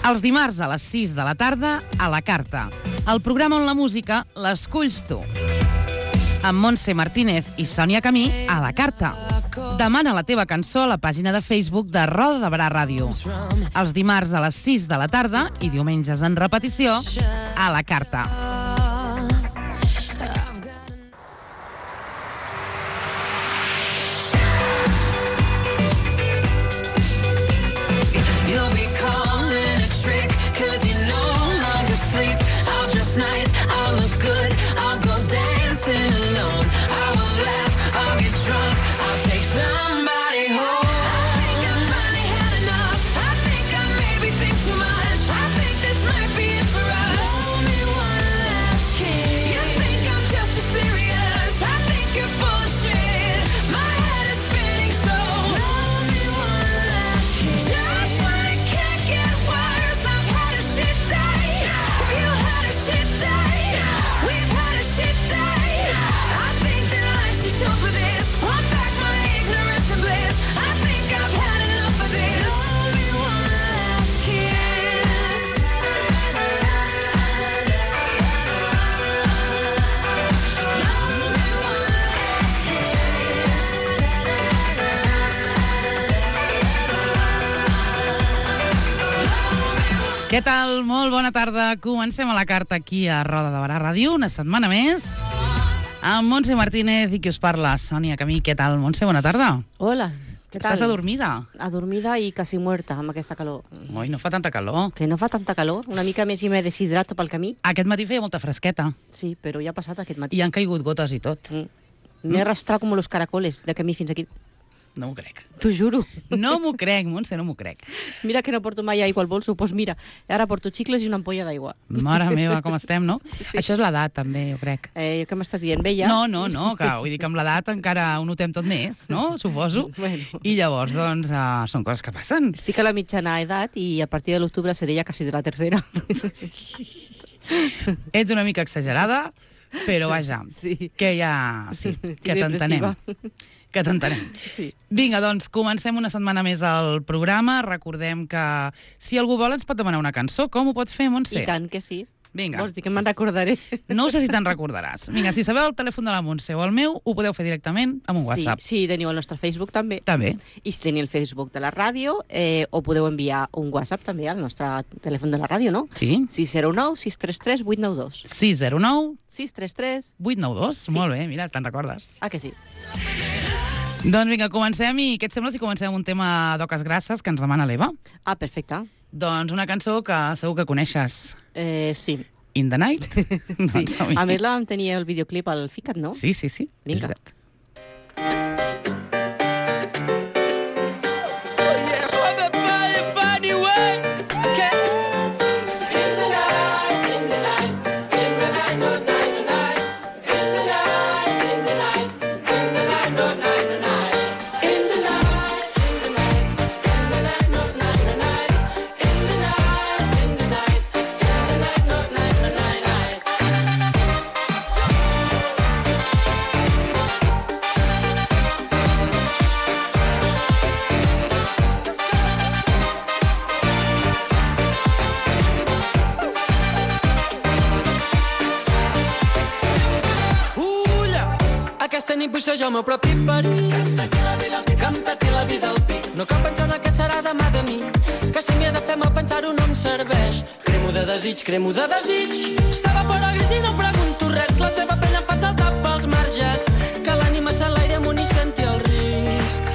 Els dimarts a les 6 de la tarda, a la Carta. El programa on la música l'esculls tu. Amb Montse Martínez i Sònia Camí, a la Carta. Demana la teva cançó a la pàgina de Facebook de Roda de Barà Ràdio. Els dimarts a les 6 de la tarda i diumenges en repetició, a la Carta. Què tal? Molt bona tarda. Comencem a la Carta aquí a Roda de Barà Ràdio, una setmana més, amb Montse Martínez i qui us parla, Sònia Camí. Què tal, Montse? Bona tarda. Hola, què tal? Estàs adormida? Adormida i quasi muerta amb aquesta calor. Oi, no fa tanta calor. Que no fa tanta calor, una mica més i me deshidrato pel camí. Aquest matí feia molta fresqueta. Sí, però ja ha passat aquest matí. I han caigut gotes i tot. M'he arrastrat com los caracoles de camí fins aquí. No m'ho crec. T'ho juro. No m'ho crec, Montse, no m'ho crec. Mira que no porto mai aigua al bolso, doncs mira, ara porto xicles i una ampolla d'aigua. Mare meva, com estem, no? Sí. Això és l'edat, també, jo crec. Què m'està dient? Bé, ja? No, que vull dir que amb l'edat encara ho notem tot més, no? Suposo. Bueno. I llavors, doncs, són coses que passen. Estic a la mitjana edat i a partir de l'octubre seré ja quasi de la tercera. Ets una mica exagerada, però vaja, Sí. que ja... Sí, que t'entenem. Que t'entenem. Sí. Vinga, doncs, comencem una setmana més al programa. Recordem que si algú vol ens pot demanar una cançó. Com ho pot fer, Montse? I tant que sí. Vinga. Vols dir que me'n recordaré? No sé si te'n recordaràs. Vinga, si sabeu el telèfon de la Montse o el meu, ho podeu fer directament amb un WhatsApp. Sí, teniu el nostre Facebook també. També. I si teniu el Facebook de la ràdio, o podeu enviar un WhatsApp també al nostre telèfon de la ràdio, no? Sí. 609 633 892. 609 633... 892. Sí. Molt bé, mira, te'n recordes. Ah, que sí. Doncs vinga, comencem. I què et sembla si comencem amb un tema d'Oques Grasses que ens demana l'Eva? Ah, perfecte. Doncs una cançó que segur que coneixes. Sí. In the Night? Sí. Doncs, A més, la vam tenir el videoclip al Ficat, no? Sí. Vinga. És veritat. Aquesta nit vull ser jo el meu propi perill. Que em peti la vida al pit. No cal pensar en el que serà demà de mi, que si m'hi he de fer mal pensar-ho no em serveix. Cremo de desig. S'evapora gris i no pregunto res. La teva pell em fa saltar pels marges, que l'ànima s'enlaire amunt i senti el risc.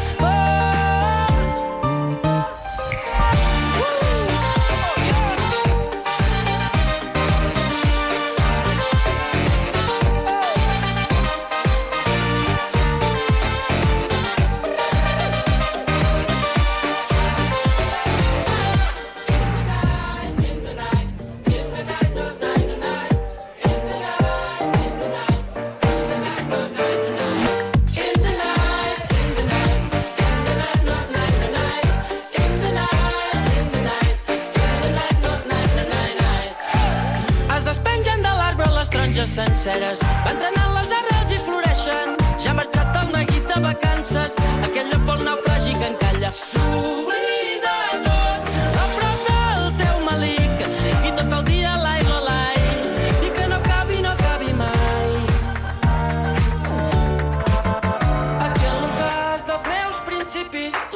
senceres. Van trenant les arrels i floreixen. Ja ha marxat el neguit de vacances, aquell lloc pel naufragi que encalla. S'oblida tot a prop del teu malí.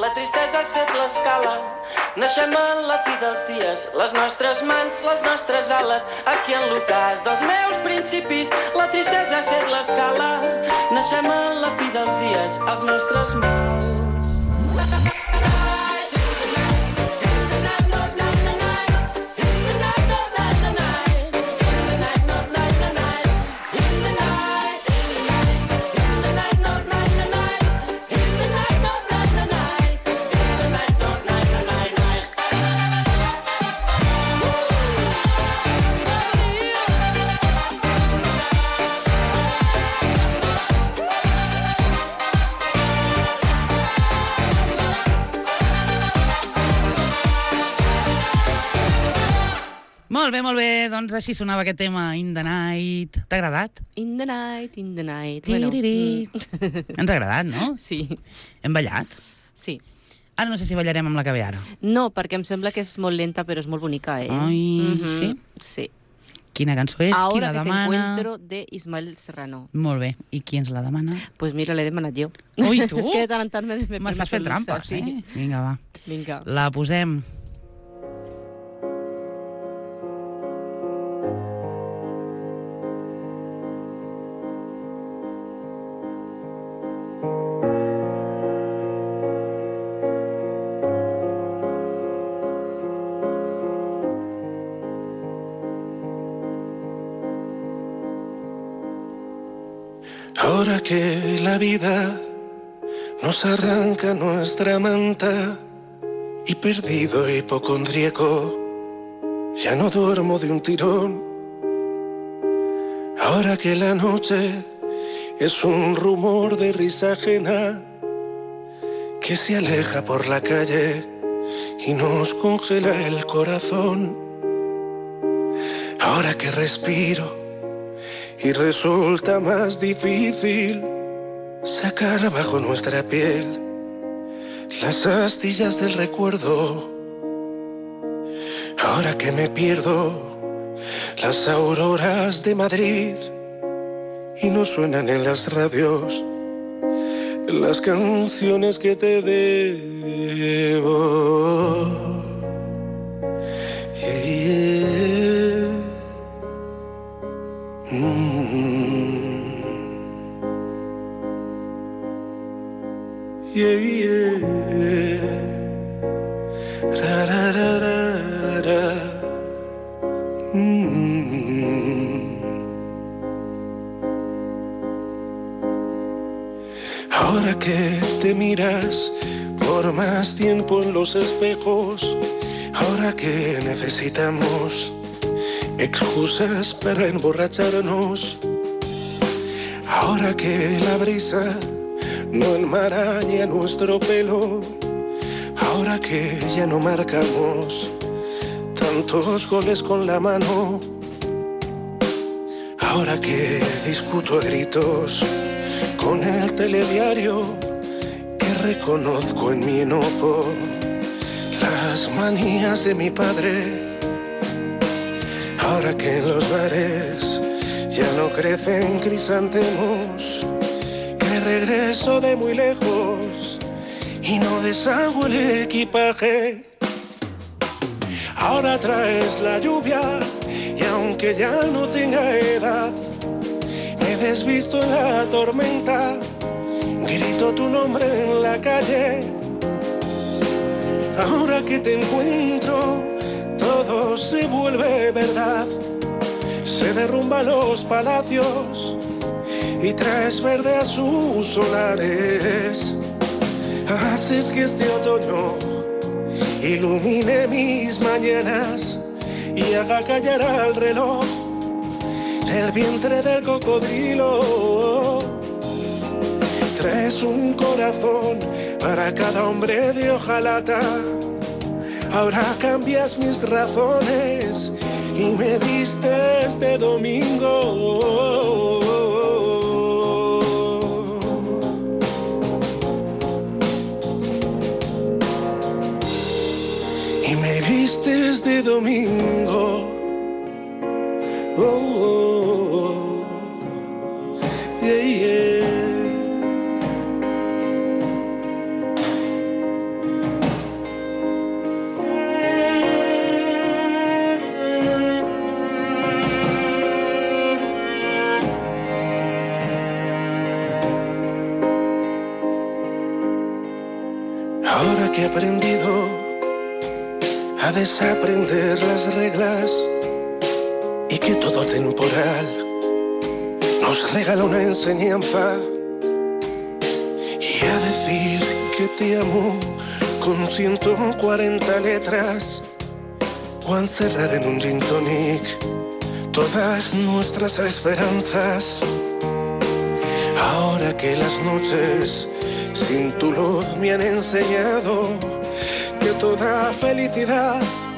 la tristesa ha set l'escala. Naixem a la fi dels dies, les nostres mans, les nostres ales. Aquí en l'ocàs dels meus principis, la tristesa ha set l'escala. Naixem a la fi dels dies, els nostres mals. Molt bé, doncs així sonava aquest tema, In the Night. T'ha agradat? In the night, in the night. Ens ha agradat, no? Sí. Hem ballat? Sí. Ara no sé si ballarem amb la que ve ara. No, perquè em sembla que és molt lenta, però és molt bonica, eh? Ai, sí? Sí. Quina cançó és? Qui Ahora la que demana? te encuentro, de Ismael Serrano. Molt bé. I qui ens la demana? Pues mira, l'he demanat jo. Ui, tu? És que de tant en tant M'estàs fent trampes, sí. Vinga, va. Vinga. La posem. Ahora que la vida nos arranca nuestra manta y perdido hipocondríaco, ya no duermo de un tirón. Ahora que la noche es un rumor de risa ajena que se aleja por la calle y nos congela el corazón. Ahora que respiro y resulta más difícil sacar bajo nuestra piel las astillas del recuerdo. Ahora que me pierdo las auroras de Madrid y no suenan en las radios las canciones que te debo. Yeah, yeah. Yeah, yeah. Ra, ra, ra, ra, ra. Ahora que te miras por más tiempo en los espejos, ahora que necesitamos excusas para emborracharnos, ahora que la brisa no enmaraña nuestro pelo, ahora que ya no marcamos tantos goles con la mano, ahora que discuto a gritos con el telediario, que reconozco en mi enojo las manías de mi padre, ahora que en los bares ya no crecen crisantemos, que regreso de muy lejos y no deshago el equipaje. Ahora traes la lluvia y aunque ya no tenga edad, me desvisto en la tormenta, grito tu nombre en la calle. Ahora que te encuentro, todo se vuelve verdad. Se derrumban los palacios y traes verde a sus solares. Haces que este otoño ilumine mis mañanas y haga callar al reloj del vientre del cocodrilo. Traes un corazón para cada hombre de hojalata. Ahora cambias mis razones y me vistes de domingo. Y me vistes de domingo. Oh, oh, oh. Yeah, yeah. aprendido a desaprender las reglas y que todo temporal nos regala una enseñanza y a decir que te amo con 140 letras o a encerrar en un gin tonic todas nuestras esperanzas. Ahora que las noches sin tu luz me han enseñado que toda felicidad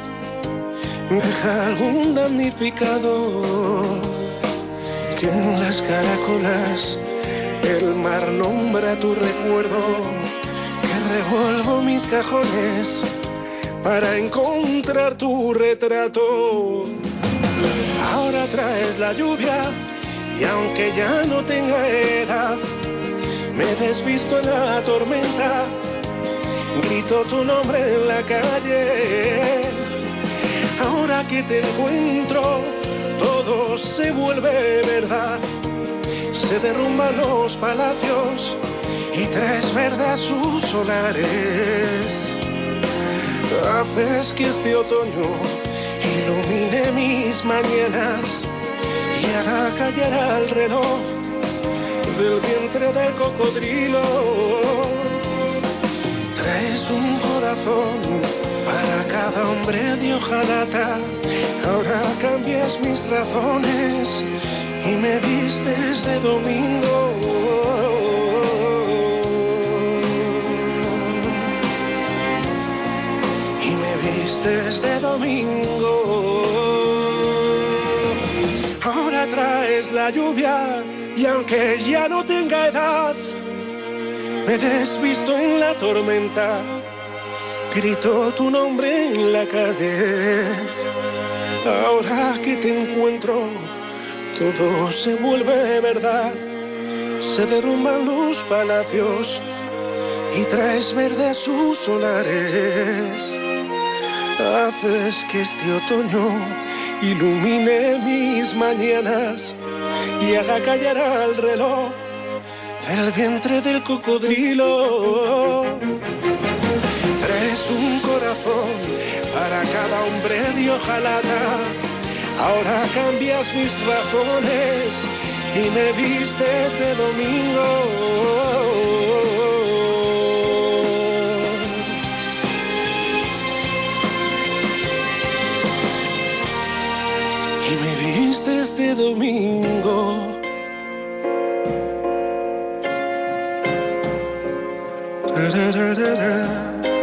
deja algún damnificado, que en las caracolas el mar nombra tu recuerdo, que revuelvo mis cajones para encontrar tu retrato. Ahora traes la lluvia y aunque ya no tenga edad, me desvisto en la tormenta, grito tu nombre en la calle. Ahora que te encuentro, todo se vuelve verdad. Se derrumban los palacios y traes verde a sus solares. Haces que este otoño ilumine mis mañanas y haga callar al reloj del vientre del cocodrilo. Traes un corazón para cada hombre de hojalata. Ahora cambias mis razones y me vistes de domingo. Y me vistes de domingo. Ahora traes la lluvia y aunque ya no tenga edad, me desvisto en la tormenta, grito tu nombre en la calle. Ahora que te encuentro, todo se vuelve verdad. Se derrumban los palacios y traes verde a sus solares. Haces que este otoño ilumine mis mañanas y haga callar al reloj del vientre del cocodrilo. Traes un corazón para cada hombre de hojalata. Ahora cambias mis razones y me vistes de domingo. Y me vistes de domingo. Ra, ra, ra, ra, ra.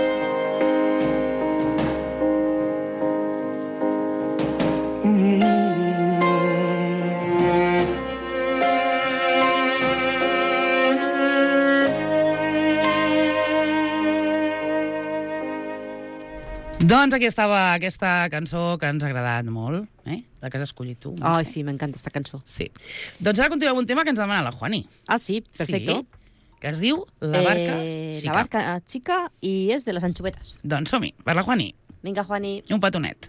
Doncs aquí estava aquesta cançó que ens ha agradat molt, la que has escollit tu. Ai, sí, m'encanta esta cançó. Sí. Doncs ara continuem un tema que ens demana la Juani. Ah, sí, perfecto. Sí, que es diu La barca xica. La barca xica i és de les anxovetes. Doncs som-hi, per la Juani. Vinga, Juani. Un petonet.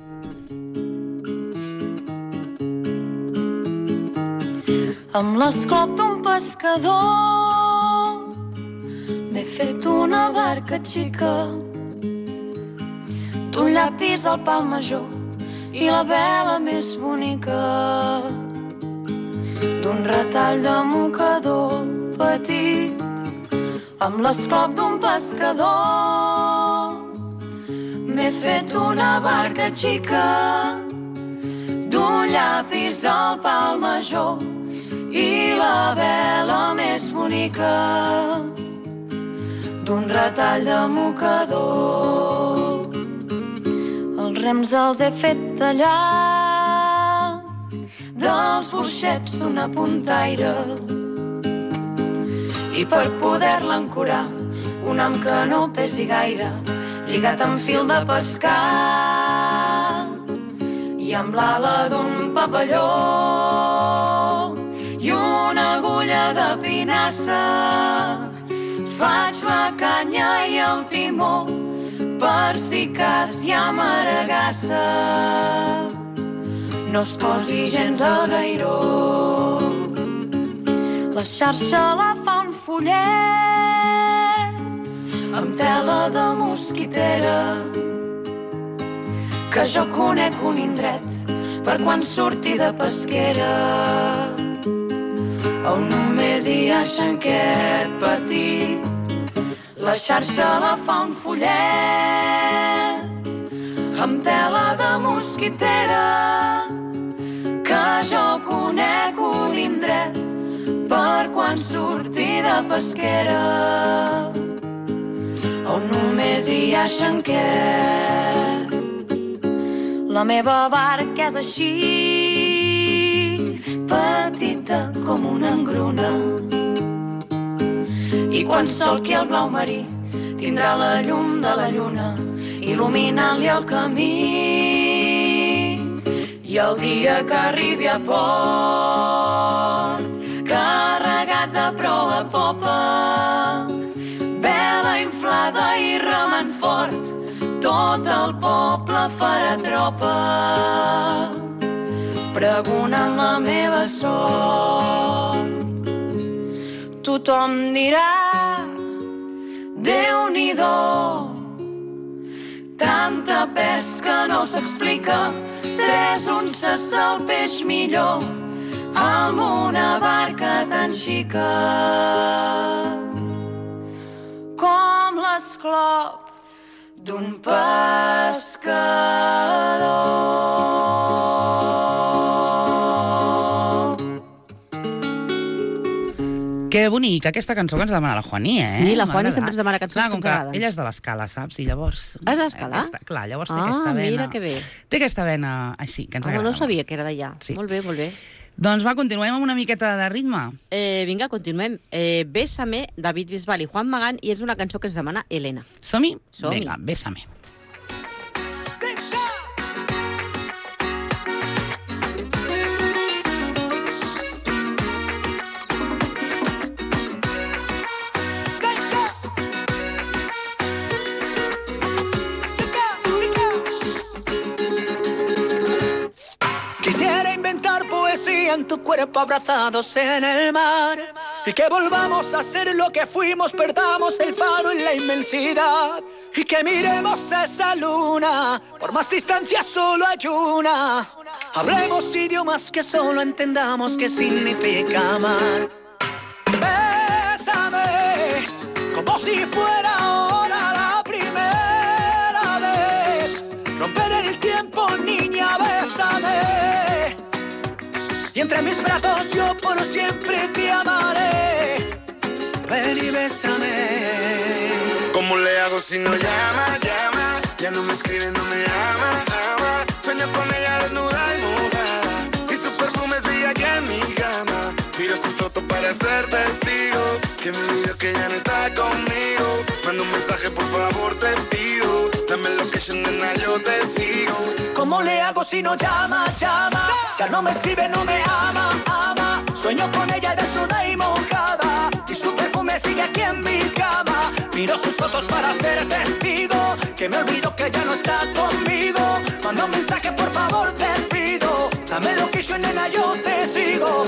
Amb l'esclop d'un pescador m'he fet una barca xica, d'un llapis al pal major i la vela més bonica, d'un retall de mocador petit. Amb l'esclop d'un pescador m'he fet una barca xica, d'un llapis al pal major i la vela més bonica, d'un retall de mocador. Els rems els he fet tallar dels boixets d'una puntaire i per poder-la ancorar un ham que no pesi gaire, lligat amb fil de pescar i amb l'ala d'un papalló i una agulla de pinassa. Faig la canya i el timó per si cas hi ha maregassa, no es posi gens al gairó. La xarxa la fa un follet amb tela de mosquitera, que jo conec un indret per quan surti de pesquera, on només hi ha xanquet petit, la xarxa la fa un follet, amb tela de mosquitera, que jo conec un indret per quan surti de pesquera, on només hi ha xanquet. La meva barca és així, petita com una engruna, i quan solqui el blau marí tindrà la llum de la lluna il·luminant-li el camí. I el dia que arribi a port, carregat de proa a popa, vela inflada i remant fort, tot el poble farà tropa, pregonant la meva sort. Tothom dirà, Déu-n'hi-do, tanta pesca no s'explica, 3 unces del peix millor, amb una barca tan xica com l'esclop d'un pescador. Que bonica aquesta cançó que ens demana la Juaní, eh? Sí, la Juaní sempre ens demana cançons que ens agraden. Ella és de l'Escala, saps? I llavors... És d'Escala? Clar, llavors té aquesta vena... mira que bé. Té aquesta vena així, que ens agrada. No sabia que era d'allà. Sí. Molt bé, molt bé. Doncs va, continuem amb una miqueta de ritme. Vinga, continuem. Bésame, David Bisbal i Juan Magán, i és una cançó que es demana Elena. Som-hi? Som-hi. Vinga, bésame. Quisiera inventar poesía en tu cuerpo abrazados en el mar y que volvamos a ser lo que fuimos, perdamos el faro en la inmensidad y que miremos esa luna, por más distancia solo hay una. Hablemos idiomas que solo entendamos qué significa amar. Bésame como si fuera ahora la primera vez. Romper el tiempo, niña, bésame. Y entre mis brazos yo por siempre te amaré. Ven y bésame. ¿Cómo le hago si no llama, llama? Ya no me escribe, no me ama, ama. Sueño con ella desnuda y mojada y su perfume sigue aquí en mi cama. Miro su foto para ser testigo que me olvido que ya no está conmigo. Manda un mensaje, por favor, te pido. Dame location, nena, yo te sigo. ¿Cómo le hago si no llama, llama? Ya no me escribe, no me ama, ama. Sueño con ella desnuda y mojada y su perfume sigue aquí en mi cama. Miro sus fotos para ser testigo que me olvido que ya no está conmigo. Manda un mensaje, por favor, te pido. Dame location, nena, yo te sigo.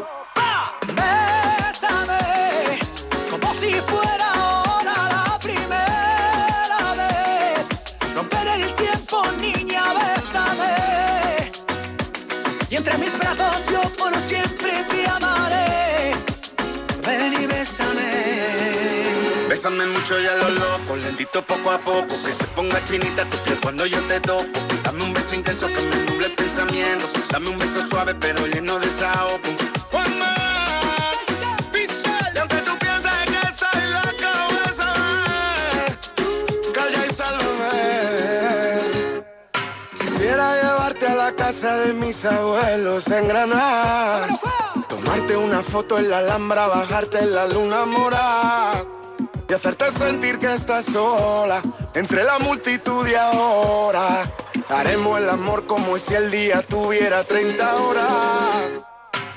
Bésame como si fuera ahora la primera vez. Romper el tiempo, niña, bésame. Y entre mis brazos yo por siempre te amaré. Ven y bésame. Bésame mucho y a lo loco, lentito poco a poco, que se ponga chinita tu piel cuando yo te toco. Dame un beso intenso que me nuble el pensamiento. Dame un beso suave pero lleno de desahogo. Juanma, Bisbal, y aunque tú pienses que soy loco, bésame. Calla y sálvame. Quisiera llevarte a la casa de mis abuelos en Granada, tomarte una foto en la Alhambra, bajarte en la luna morada y hacerte sentir que estás sola entre la multitud y ahora haremos el amor como si el día tuviera 30 horas.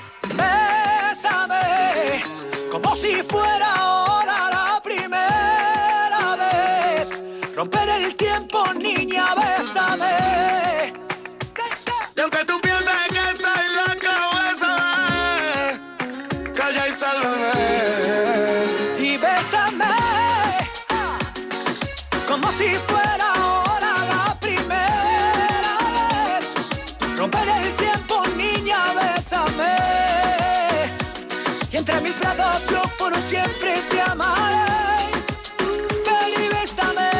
Bésame como si fuera ahora la primera vez. Romper el tiempo, niña, bésame. Y aunque tú pienses que soy loco, bésame. Calla y sálvame. Y bésame fuera ahora la primera vez. Romper el tiempo, niña, bésame. Y entre mis brazos yo por siempre te amaré. Ven y bésame.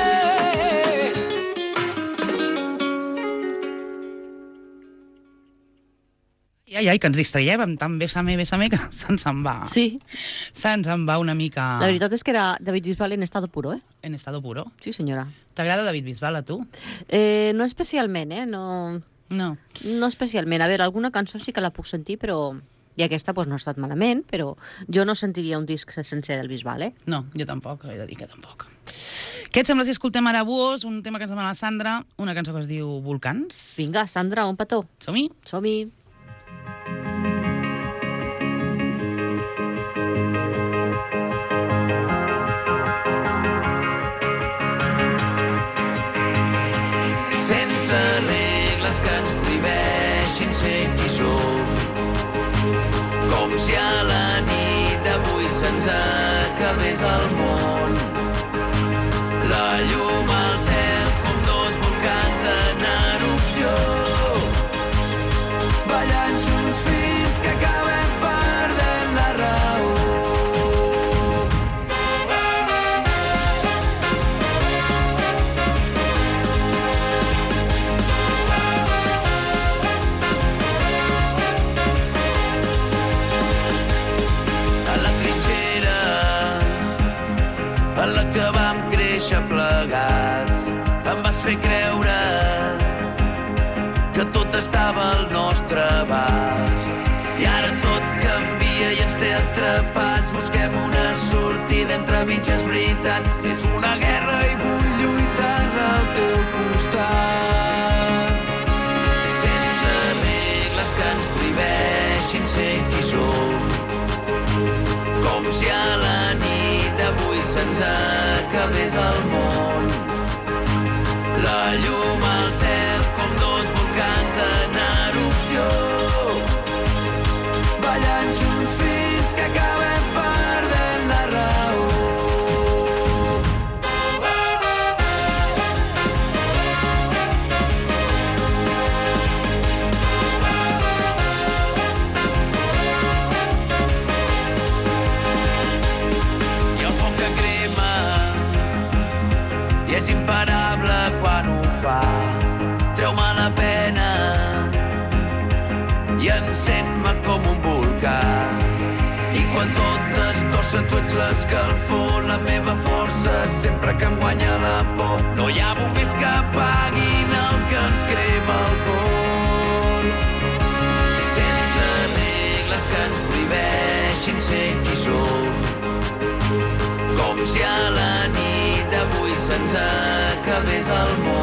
Ai, que ens distraiem amb tant bésame, bésame, que se'ns en va. Sí. Se'ns en va una mica... La veritat és que era David Bisbal en estado puro, eh? En estado puro. Sí, senyora. T'agrada David Bisbal, a tu? No especialment, No especialment. A veure, alguna cançó sí que la puc sentir, però... I aquesta no ha estat malament, però jo no sentiria un disc sencer del Bisbal, eh? No, jo tampoc, he de dir que tampoc. Què et sembla si escoltem ara Buos, un tema que ens demana la Sandra, una cançó que es diu Volcans? Vinga, Sandra, un petó. Som-hi? Som-hi. Sense regles que ens prohibeixin ser qui som. Com si a la nit d'avui se'ns acabés el món. La llum al cel com dos volcans en erupció. Ballant junts fins que acabem perdent la raó. En la que vam créixer plegats, em vas fer creure que tot estava al nostre abast. I ara tot canvia i ens té atrapats. Busquem una sortida entre mitges veritats. És una guerra i vull lluitar al teu costat. Sense regles que ens prohibeixin ser qui som. Com si a la nit d'avui se'ns acabés el món. La llum al cel com dos volcans en erupció. Ballant junts fins que acabem perdent la raó. És imparable quan ho fa. Treu-me la pena i encén-me com un volcà. I quan tot es torça, tu ets l'escalfor, la meva força, sempre que em guanya la por. No hi ha bombers que apaguin el que ens crema el cor. Sense regles que ens prohibeixin ser qui som. Com si a la nit d'avui se'ns acabés el món.